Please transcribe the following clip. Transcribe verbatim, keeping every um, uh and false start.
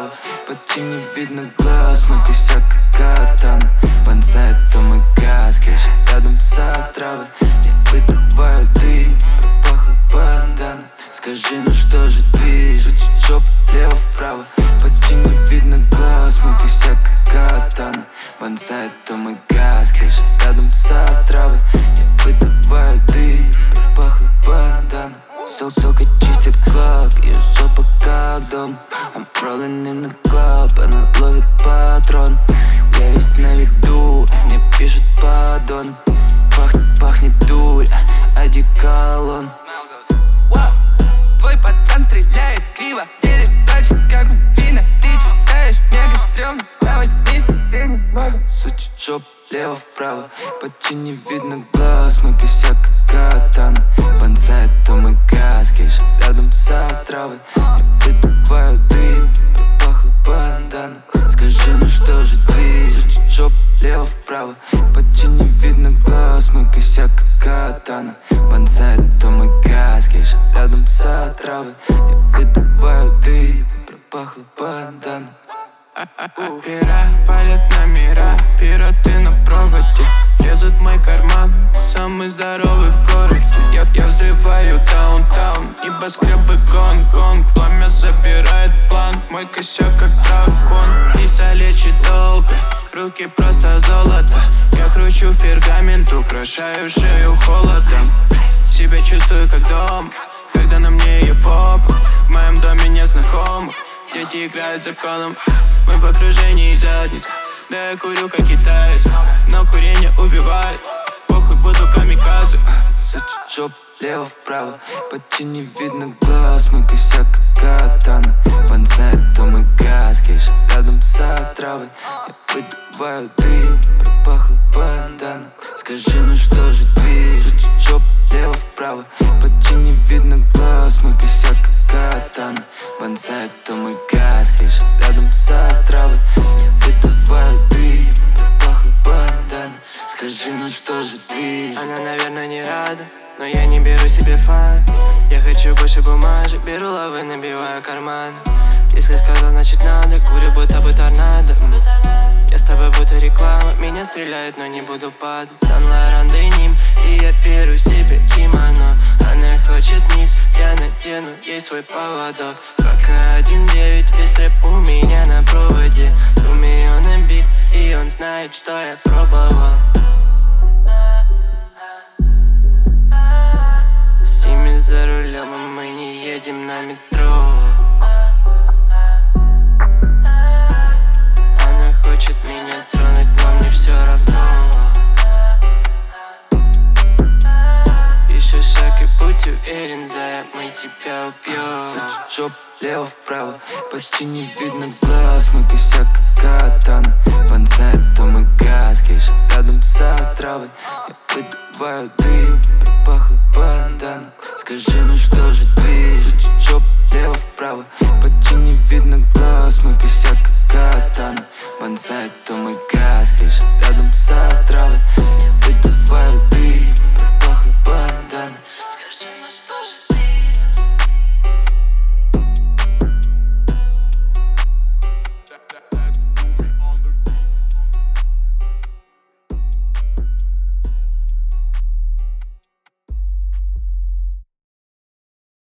вправо. Почти не видно глаз, мой косяк как катана. Бонсай, то мой газ, кэш рядом с отравой. Я выдуваю дым, пропахло бандана. Скажи, ну что же ты, звучит жоп лево-вправо. Почти не видно глаз, мой косяк как катана. Бонсай, то мой газ, кэш рядом с отравой. Я выдуваю дым, пропахло бандана. Сок-сока чистит клак, и жопа как дом. I'm rolling in the club, она ловит патрон. Я весь на виду, мне пишут поддон. Пахнет, пахнет дуль, одеколон. Твой пацан стреляет криво, или точно как Мальвина. Ты читаешь мега стрёмно, плавать вместе ты не смогу. Сучит жоп лево-вправо, почти не видно глаз, мой косяк как катана. Бонсай, то мой газ, кэш рядом с отравой. Я выдуваю дым, пропахло бандана. Скажи, ну что же ты, сучит жоп лево-вправо. Почти не видно глаз, мой косяк как катана. Бонсай, то мой газ, кэш рядом с отравой. Я выдуваю дым, пропахло бандана. Опера, палят номера, пираты на проводе. Лезут в мой карман, самый здоровый в городе. Я, я взрываю даунтаун, небоскребы гонг-гонг. Пламя забирает план, мой косяк как дракон. Лиса лечит долго, руки просто золото. Я кручу в пергамент, украшаю шею холодом. Себя чувствую как дом, когда на мне ебоп. В моем доме нет знакомых, дети играют законом. Мы в окружении задниц, да я курю как китаец. Но курение убивает, похуй буду камикадзе. Сучит жоп лево-вправо, почти не видно глаз, мой косяк как катана. Бонсай, то мой газ, кэш рядом с отравой. Я выдуваю дым, пропахло бандана. Скажи, ну что же ты, сучит жоп лево-вправо, почти не видно глаз, мой косяк как катана. Бонсай, то мой газ, кэш рядом с отравой. Я выдуваю дым, пропахло бандана. Скажи, ну что же ты. Она, наверное, не рада, но я не беру себе фан. Я хочу больше бумажек, беру лавы, набиваю карман. Если сказал, значит надо, курю будто бы торнадо. Я с тобой будто реклама, меня стреляет, но не буду падать. Сан-Лоран деним, и я беру себе кимоно. Она хочет низ, я надену ей свой поводок. Пока один девять, весь рэп у меня на проводе. У меня на бит, и он знает, что я пробовал. С ними за рулем, а мы не едем на метро. Она хочет меня тронуть, но мне все равно. Еще шаг и будь уверен, зая, мы тебя убьем. Сучит жоп лево-вправо, почти не видно глаз, мой косяк как катана. Бонсай, то мой газ, кэш рядом с отравой. Я выдуваю дым, пропахло бандана. Скажи, ну что же ты, сучит жоп лево-вправо, почти не видно глаз, мой косяк как катана. Бонсай, то мой газ, кэш рядом с отравой. Я выдуваю дым, пропахло бандана. Скажи, ну что